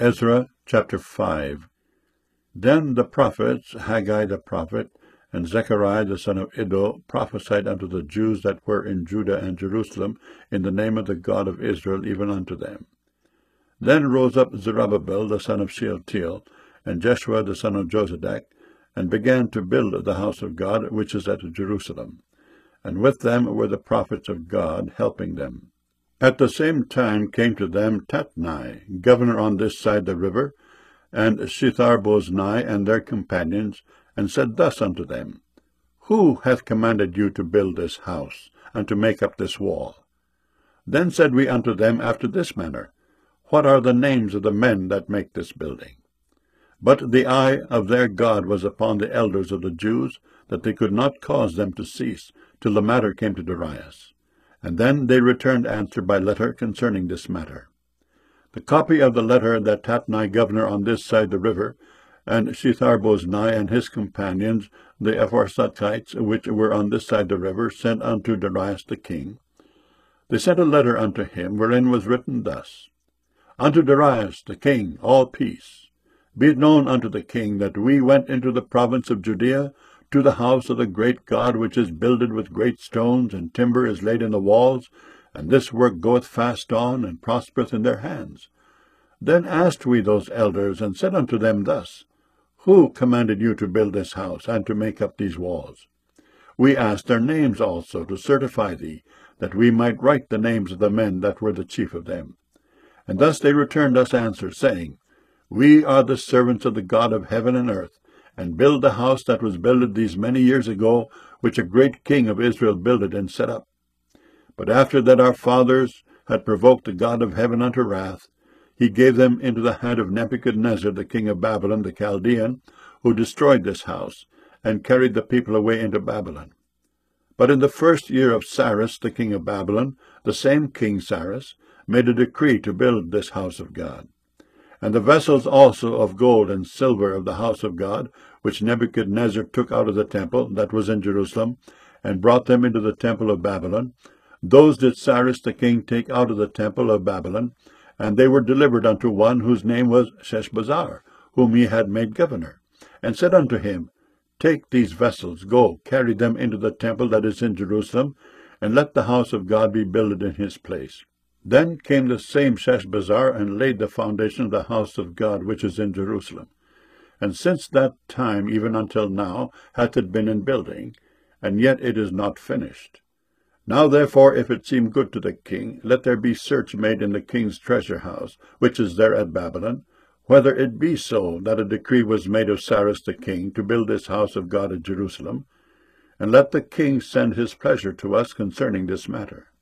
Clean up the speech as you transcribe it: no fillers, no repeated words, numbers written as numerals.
Ezra chapter 5. Then the prophets, Haggai the prophet, and Zechariah the son of Iddo, prophesied unto the Jews that were in Judah and Jerusalem, in the name of the God of Israel, even unto them. Then rose up Zerubbabel the son of Shealtiel, and Jeshua the son of Jozadak, and began to build the house of God, which is at Jerusalem. And with them were the prophets of God, helping them. At the same time came to them Tatnai, governor on this side the river, and Shethar-boznai and their companions, and said thus unto them, Who hath commanded you to build this house, and to make up this wall? Then said we unto them after this manner, What are the names of the men that make this building? But the eye of their God was upon the elders of the Jews, that they could not cause them to cease, till the matter came to Darius. And then they returned answer by letter concerning this matter. The copy of the letter that Tatnai, governor on this side the river, and Shethar-boznai and his companions, the Ephrathite, which were on this side the river, sent unto Darius the king. They sent a letter unto him, wherein was written thus, Unto Darius the king, all peace. Be it known unto the king that we went into the province of Judea, to the house of the great God, which is builded with great stones, and timber is laid in the walls, and this work goeth fast on, and prospereth in their hands. Then asked we those elders, and said unto them thus, Who commanded you to build this house, and to make up these walls? We asked their names also, to certify thee, that we might write the names of the men that were the chief of them. And thus they returned us answer, saying, We are the servants of the God of heaven and earth, and build the house that was builded these many years ago, which a great king of Israel builded and set up. But after that our fathers had provoked the God of heaven unto wrath, he gave them into the hand of Nebuchadnezzar the king of Babylon the Chaldean, who destroyed this house, and carried the people away into Babylon. But in the first year of Cyrus the king of Babylon, the same king Cyrus, made a decree to build this house of God. And the vessels also of gold and silver of the house of God, which Nebuchadnezzar took out of the temple that was in Jerusalem, and brought them into the temple of Babylon, those did Cyrus the king take out of the temple of Babylon, and they were delivered unto one whose name was Sheshbazzar, whom he had made governor, and said unto him, Take these vessels, go, carry them into the temple that is in Jerusalem, and let the house of God be builded in his place. Then came the same Sheshbazzar, and laid the foundation of the house of God which is in Jerusalem. And since that time even until now hath it been in building, and yet it is not finished. Now therefore, if it seem good to the king, let there be search made in the king's treasure house, which is there at Babylon, whether it be so that a decree was made of Cyrus the king to build this house of God at Jerusalem, and let the king send his pleasure to us concerning this matter.